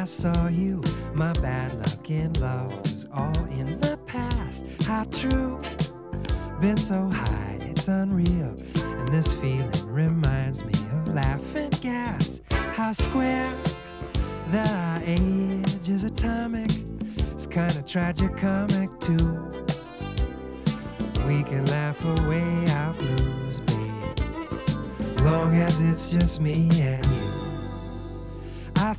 saw you. My bad luck in love was all in the past. How true, been so high, it's unreal. And this feeling reminds me of laughing gas. How square that our age is atomic. It's kinda tragicomic too. We can laugh away our blues, babe, long as it's just me and you.